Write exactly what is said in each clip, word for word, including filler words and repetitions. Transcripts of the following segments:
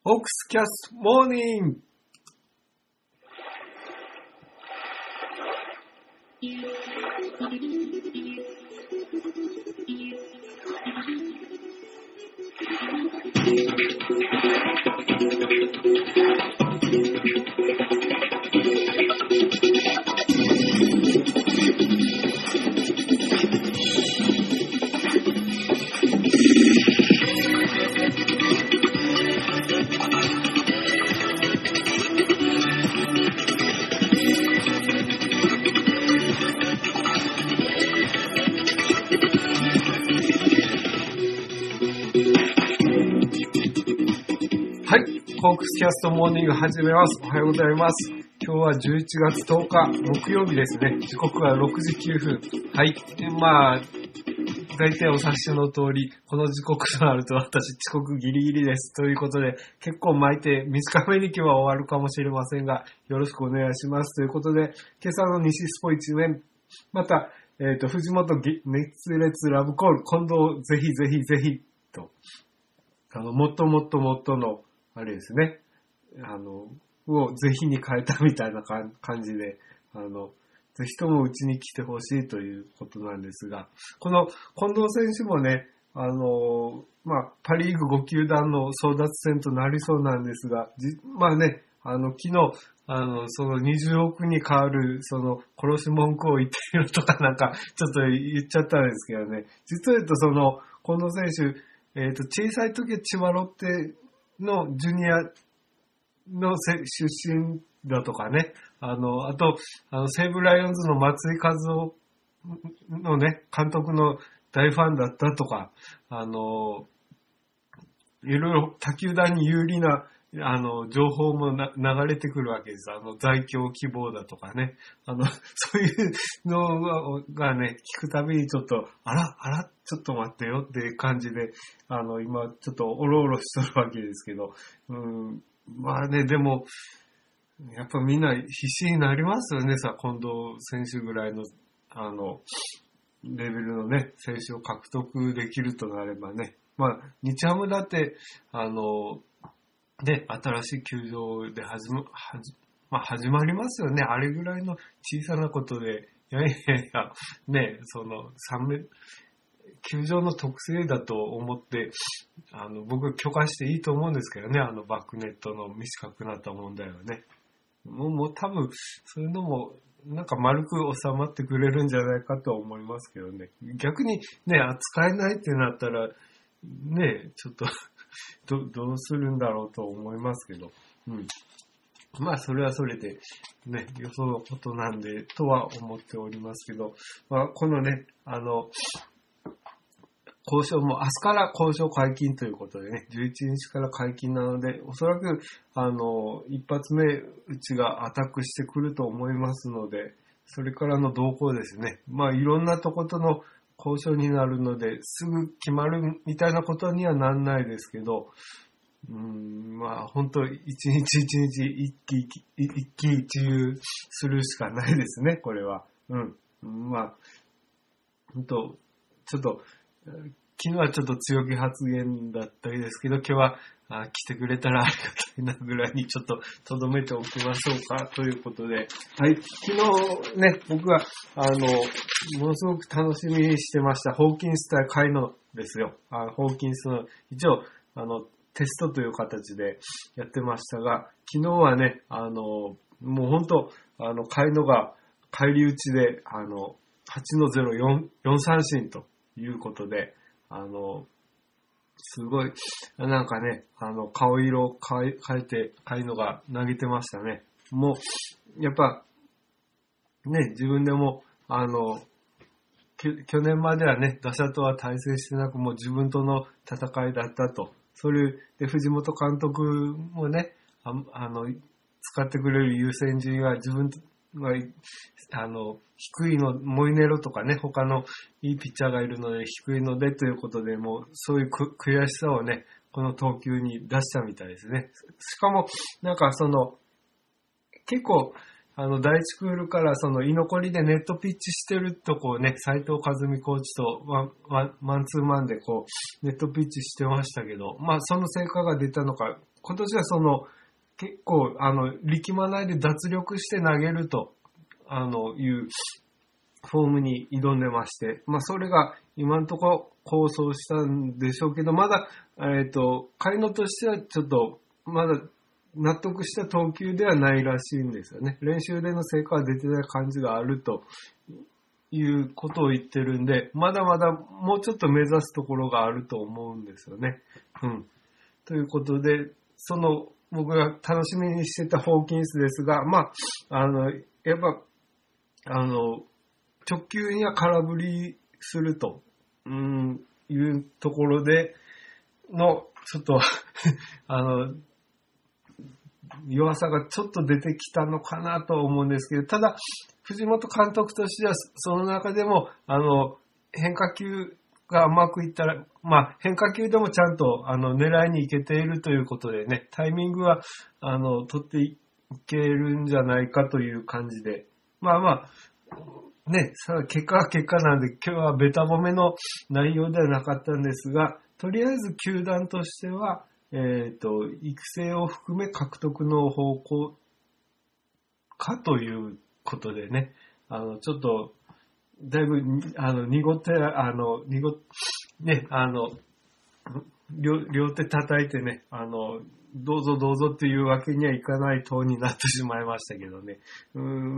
オークスキャスモーニング。はい、ホークスキャストモーニング始めます。おはようございます。今日はじゅういちがつとおか木曜日ですね。時刻はろくじきゅうふん。はい、まあ大体お察しの通り、この時刻となると私遅刻ギリギリです。ということで、結構巻いて短めに今日は終わるかもしれませんが、よろしくお願いします。ということで、今朝の西スポ一面、また、えっと、藤本熱烈ラブコール、今度ぜひぜひぜひと、あの、もっともっともっとの、あれですね、あの、をぜひに変えたみたいな感じで、あの、ぜひともうちに来てほしいということなんですが、この近藤選手もね、あの、まあ、パリーグご球団の争奪戦となりそうなんですが、じまあね、あの、昨日、あの、そのにじゅうおくに変わる、その、殺し文句を言っているとかなんか、ちょっと言っちゃったんですけどね、実は言うとその、近藤選手、えっと、小さい時は千葉ロッテのジュニアの出身だとかね、あの、あと、あの、西武ライオンズの松井和夫のね、監督の大ファンだったとか、あの、いろいろ他球団に有利な、あの、情報もな流れてくるわけです。あの、在京希望だとかね。あの、そういうのがね、聞くたびにちょっと、あら、あら、ちょっと待ってよっていう感じで、あの、今、ちょっとおろおろしとるわけですけど、うん、まあね、でも、やっぱみんな必死になりますよね、さ、近藤選手ぐらいの、あの、レベルのね、選手を獲得できるとなればね。まあ、日ハムだって、あの、ね、新しい球場で始ま、はじ、まあ、始まりますよね。あれぐらいの小さなことで、いやいやいや、ね、その、三面、球場の特性だと思って、あの、僕は許可していいと思うんですけどね、あのバックネットの短くなった問題はね。もう、もう多分、そういうのも、なんか丸く収まってくれるんじゃないかとは思いますけどね。逆にね、扱えないってなったら、ね、ちょっとど、どうするんだろうと思いますけど。うん。まあ、それはそれで、ね、よそのことなんで、とは思っておりますけど、まあ、このね、あの、交渉も明日から交渉解禁ということでね、じゅういちにちから解禁なので、おそらく、あの、一発目、うちがアタックしてくると思いますので、それからの動向ですね。まあ、いろんなとことの交渉になるので、すぐ決まるみたいなことにはなんないですけど、うーん、まあ、本当一日一日一喜一一喜一憂するしかないですね、これは。うん。まあ、本当ちょっと、昨日はちょっと強気発言だったりですけど、今日はあ来てくれたらありがたいなぐらいにちょっと留めておきましょうかということで、はい、昨日ね、僕はあの、ものすごく楽しみにしてましたホーキンス対カイノですよ。あホーキンスの一応あのテストという形でやってましたが、昨日はね、あのもう本当あのカイノが返り討ちであのはちのゼロ、よん三振ということで、あの、すごい、なんかね、あの、顔色を変え、変えて、変えるのが投げてましたね。もう、やっぱ、ね、自分でも、あの、去年まではね、打者とは対戦してなく、もう自分との戦いだったと。それで、藤本監督もね、あ, あの、使ってくれる優先順位は自分が、あの、低いの、モイネロとかね、他のいいピッチャーがいるので低いのでということで、もうそういう悔しさをね、この投球に出したみたいですね。しかも、なんかその、結構、あの、第一クールからその居残りでネットピッチしてるとこをね、斉藤和美コーチとワン、ワン、マンツーマンでこう、ネットピッチしてましたけど、まあその成果が出たのか、 今年はその、結構、あの、力まないで脱力して投げると、あの、いうフォームに挑んでまして、まあ、それが今のところ構想したんでしょうけど、まだ、えっと、カイノとしてはちょっと、まだ納得した投球ではないらしいんですよね。練習での成果は出てない感じがあるということを言ってるんで、まだまだもうちょっと目指すところがあると思うんですよね。うん。ということで、その僕が楽しみにしてたホーキンスですが、まあ、あの、やっぱ、あの、直球には空振りすると、うん、いうところでの、ちょっと、あの、弱さがちょっと出てきたのかなと思うんですけど、ただ、藤本監督としては、その中でも、あの、変化球がうまくいったら、まあ、変化球でもちゃんと、あの、狙いにいけているということでね、タイミングは、あの、取っていけるんじゃないかという感じで、まあまあ、ね、さあ結果は結果なんで、今日はベタ褒めの内容ではなかったんですが、とりあえず球団としては、えっと、育成を含め獲得の方向かということでね、あの、ちょっと、だいぶ、あの、濁って、あの、濁ね、あの、両、両手叩いてね、あの、どうぞどうぞっていうわけにはいかないトーンになってしまいましたけどね。うん、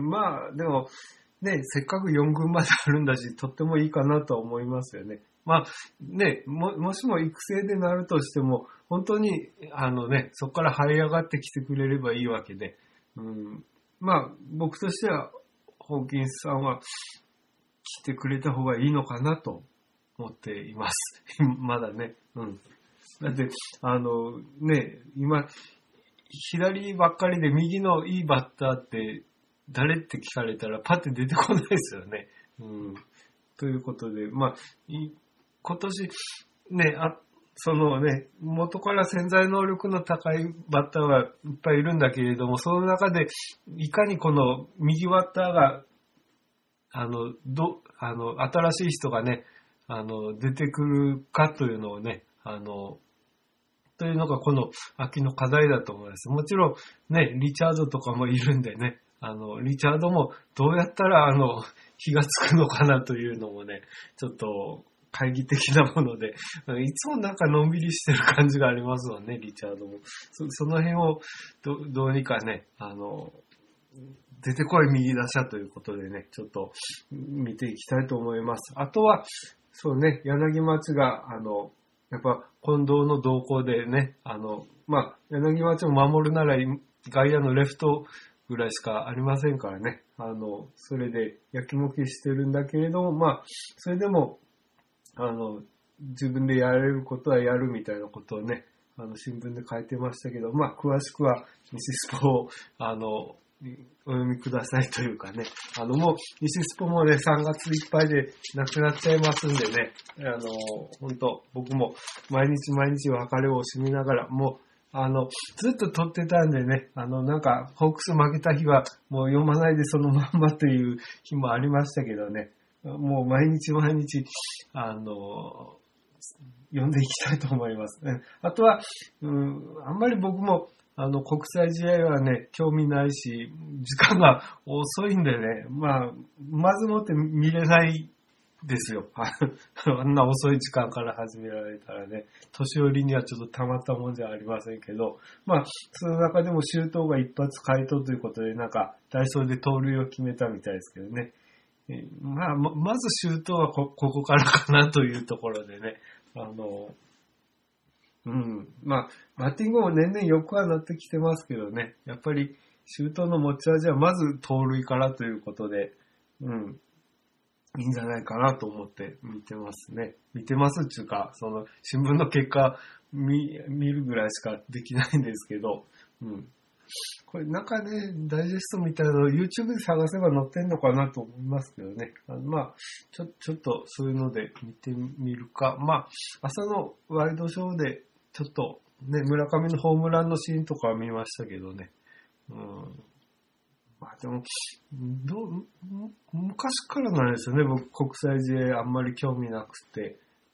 まあ、でも、ね、せっかくよん軍まであるんだし、とってもいいかなと思いますよね。まあ、ね、も、もしも育成でなるとしても、本当に、あのね、そこから這い上がってきてくれればいいわけで、うん、まあ、僕としては、ホーキンスさんは来てくれた方がいいのかなと思っています。まだね。うん。だって、あの、ね、今、左ばっかりで右のいいバッターって誰って聞かれたらパッて出てこないですよね。うん。ということで、まあ、今年、ね、あ、そのね、元から潜在能力の高いバッターはいっぱいいるんだけれども、その中で、いかにこの右バッターが、あの、ど、あの、新しい人がね、あの、出てくるかというのをね、あの、というのがこの秋の課題だと思います。もちろんね、リチャードとかもいるんでね、あの、リチャードもどうやったらあの、火がつくのかなというのもね、ちょっと懐疑的なもので、いつもなんかのんびりしてる感じがありますわね、リチャードも。そ, その辺をどどうにかね、あの、出てこい右打者ということでね、ちょっと見ていきたいと思います。あとは、そうね、柳町が、あの、やっぱ近藤の動向でね、あの、まあ、柳町を守るなら外野のレフトぐらいしかありませんからね、あの、それでやきもきしてるんだけれども、まあ、それでも、あの、自分でやれることはやるみたいなことをね、あの、新聞で書いてましたけど、まあ、詳しくはミシスポを、あの、お読みくださいというかね。あの、もう、ミシスポもね、さんがついっぱいでなくなっちゃいますんでね。あの、本当僕も毎日毎日別れを惜しみながら、もう、あの、ずっと撮ってたんでね、あの、なんか、ホークス負けた日は、もう読まないでそのまんまという日もありましたけどね。もう毎日毎日、あの、読んでいきたいと思いますね。あとは、うん、あんまり僕も、あの、国際試合はね、興味ないし、時間が遅いんでね、まあ、まずもって見れないですよ。あんな遅い時間から始められたらね、年寄りにはちょっとたまったもんじゃありませんけど、まあ、その中でも周東が一発回答ということで、なんか、ダイソーで盗塁を決めたみたいですけどね。えまあ、ままず周東はこ、ここからかなというところでね、あの、うん。まあ、バッティングも年々良くはなってきてますけどね。やっぱり、周東の持ち味はまず盗塁からということで、うん。いいんじゃないかなと思って見てますね。見てますっていうか、その、新聞の結果見、見るぐらいしかできないんですけど、うん。これなんかね、ダイジェストみたいなの YouTube で探せば載ってんのかなと思いますけどね。あのまあ、ちょ、ちょっとそういうので見てみるか。まあ、朝のワイドショーでちょっとね、村上のホームランのシーンとかは見ましたけどね。うん。まあでも、どう、昔からなんですよね。僕国際試合あんまり興味なくて。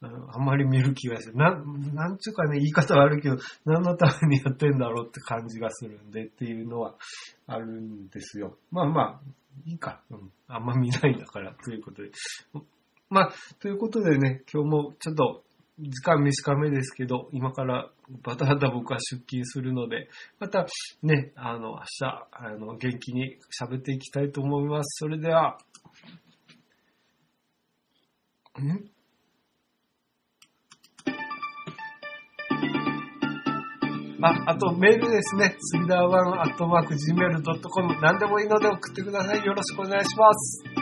あの、あんまり見る気がする。なん、なんちゅうかね、言い方はあるけど、何のためにやってんだろうって感じがするんでっていうのはあるんですよ。まあまあ、いいか。うん。あんま見ないんだから、ということで。まあ、ということでね、今日もちょっと、時間短めですけど、今からバタバタ僕は出勤するので、またね、あの、明日、あの、元気に喋っていきたいと思います。それでは、んあ、あとメールですね。スリダーワンアットマークジーメールドットコム。何でもいいので送ってください。よろしくお願いします。